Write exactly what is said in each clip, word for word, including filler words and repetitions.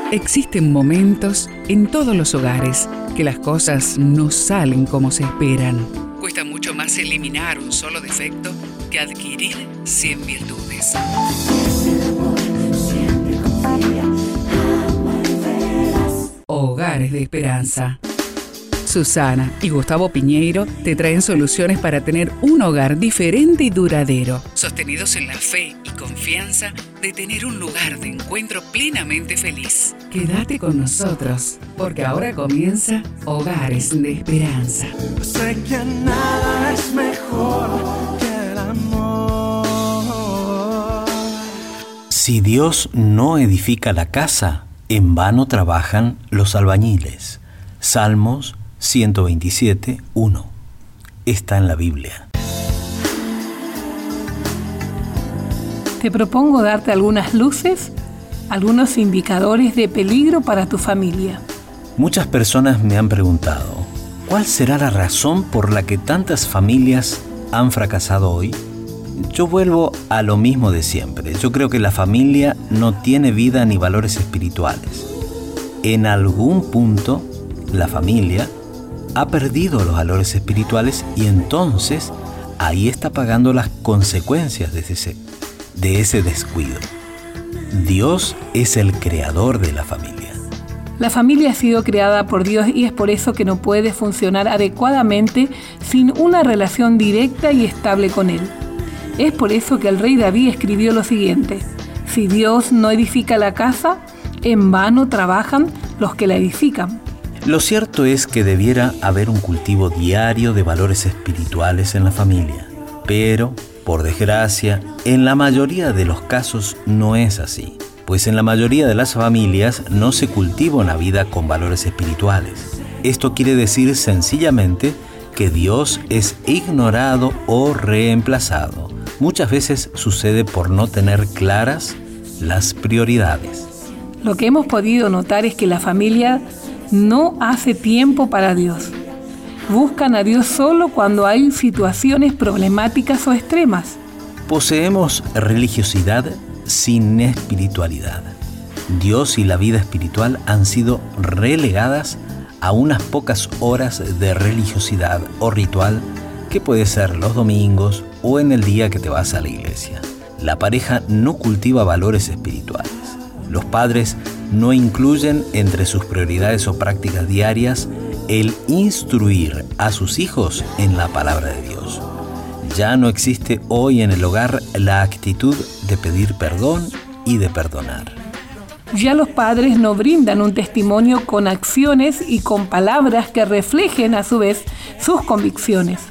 Existen momentos en todos los hogares que las cosas no salen como se esperan. Cuesta mucho más eliminar un solo defecto que adquirir cien virtudes. Hogares de Esperanza. Susana y Gustavo Piñeiro te traen soluciones para tener un hogar diferente y duradero, sostenidos en la fe y confianza de tener un lugar de encuentro plenamente feliz. Quédate con nosotros, porque ahora comienza Hogares de Esperanza. Sé que nada es mejor que el amor. Si Dios no edifica la casa, en vano trabajan los albañiles. Salmos ciento veintisiete, uno. Está en la Biblia. Te propongo darte algunas luces, algunos indicadores de peligro para tu familia. Muchas personas me han preguntado, ¿cuál será la razón por la que tantas familias han fracasado hoy? Yo vuelvo a lo mismo de siempre. Yo creo que la familia no tiene vida ni valores espirituales. En algún punto, la familia ha perdido los valores espirituales y entonces ahí está pagando las consecuencias de ese, de ese descuido. Dios es el creador de la familia. La familia ha sido creada por Dios y es por eso que no puede funcionar adecuadamente sin una relación directa y estable con Él. Es por eso que el rey David escribió lo siguiente: si Dios no edifica la casa, en vano trabajan los que la edifican. Lo cierto es que debiera haber un cultivo diario de valores espirituales en la familia, pero, por desgracia, en la mayoría de los casos no es así, pues en la mayoría de las familias no se cultiva una vida con valores espirituales. Esto quiere decir sencillamente que Dios es ignorado o reemplazado. Muchas veces sucede por no tener claras las prioridades. Lo que hemos podido notar es que la familia no hace tiempo para Dios. Buscan a Dios solo cuando hay situaciones problemáticas o extremas. Poseemos religiosidad sin espiritualidad. Dios y la vida espiritual han sido relegadas a unas pocas horas de religiosidad o ritual que puede ser los domingos o en el día que te vas a la iglesia. La pareja no cultiva valores espirituales. Los padres no incluyen entre sus prioridades o prácticas diarias el instruir a sus hijos en la palabra de Dios. Ya no existe hoy en el hogar la actitud de pedir perdón y de perdonar. Ya los padres no brindan un testimonio con acciones y con palabras que reflejen a su vez sus convicciones.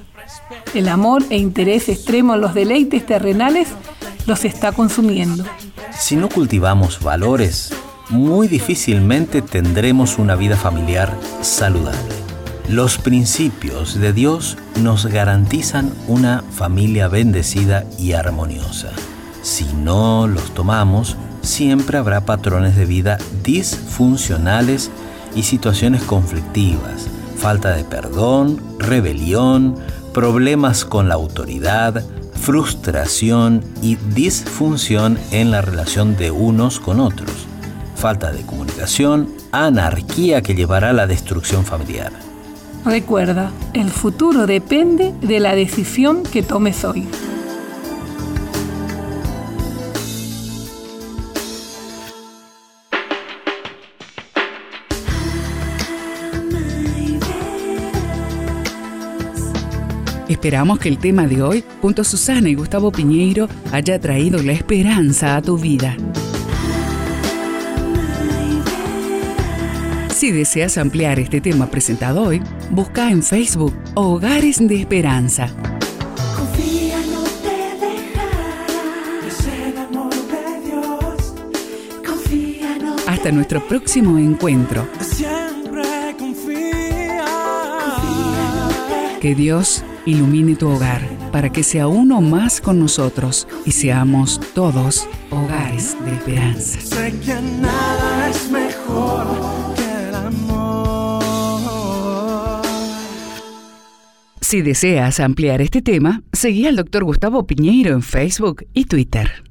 El amor e interés extremo en los deleites terrenales los está consumiendo. Si no cultivamos valores, muy difícilmente tendremos una vida familiar saludable. Los principios de Dios nos garantizan una familia bendecida y armoniosa. Si no los tomamos, siempre habrá patrones de vida disfuncionales y situaciones conflictivas, falta de perdón, rebelión, problemas con la autoridad, frustración y disfunción en la relación de unos con otros, falta de comunicación, anarquía que llevará a la destrucción familiar. Recuerda, el futuro depende de la decisión que tomes hoy. Esperamos que el tema de hoy, junto a Susana y Gustavo Piñeiro, haya traído la esperanza a tu vida. Si deseas ampliar este tema presentado hoy, busca en Facebook Hogares de Esperanza. Confía, no te dejará. Es el amor de Dios. Confía, no te Hasta nuestro próximo encuentro. Siempre confía. Confía, no te Que Dios ilumine tu hogar para que sea uno más con nosotros y seamos todos hogares de esperanza. Sé que nada es mejor que el amor. Si deseas ampliar este tema, seguí al doctor Gustavo Piñeiro en Facebook y Twitter.